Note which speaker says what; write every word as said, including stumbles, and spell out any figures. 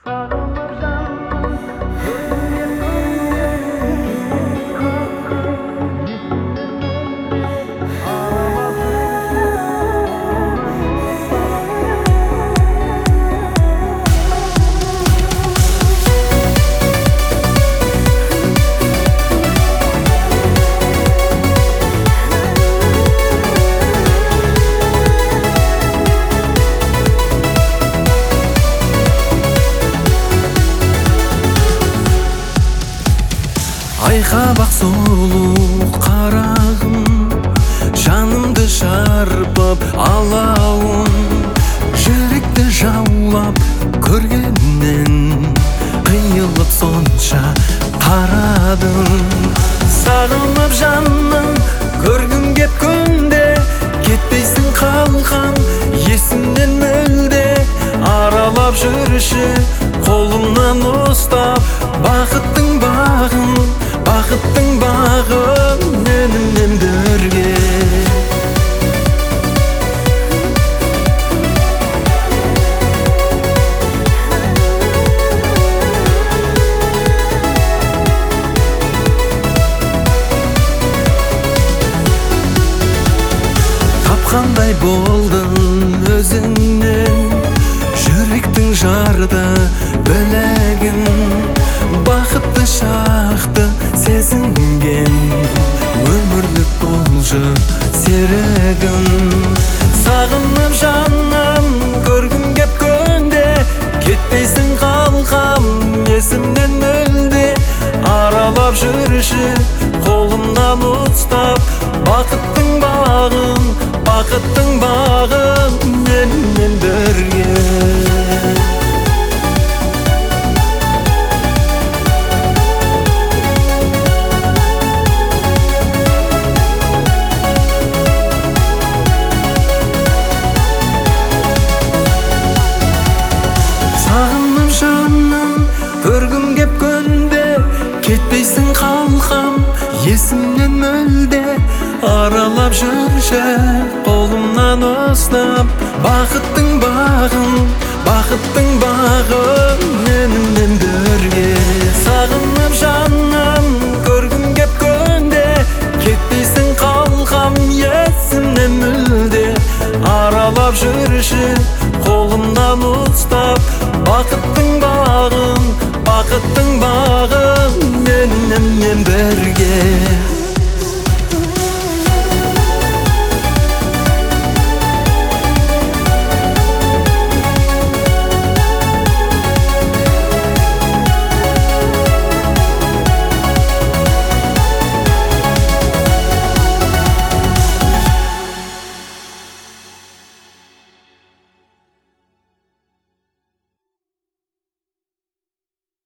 Speaker 1: Айқабақ сұлу қарағым, жанымды шарпып алауын, жүректі жаулап көргеннен қиылып сонша қарадым. Сағынып жаным көргім кеп күнде, кетпейсің қалқам есімнен мүлде. Аралап жүрші қолымнан ұстап, бақыттың бағын, бақыттың бағын менімен бірге. Тапқандай болдың өзіңнен, жүректің жарды білегін, бақытты шақты сезінген, өмірлік болжы серігім. Сағынып жаным көргім кеп күнде, кетпейсің қалқам есімнен мүлде. Аралап жүрші қолымнан ұстап, бақыттың бағын, бақыттың бағын менімен бірге. Сағынып жаным көргім кеп күнде, кетпейсің қалқам есімнен мүлде. Аралап жүрші қолымнан ұстап, бақыттың бағын, бақыттың бағын менімен бірге. Сағынып жаным көргім кеп күнде, кетпейсің қалқам есімнен мүлде. Аралап жүрші қолымнан ұстап, бақыттың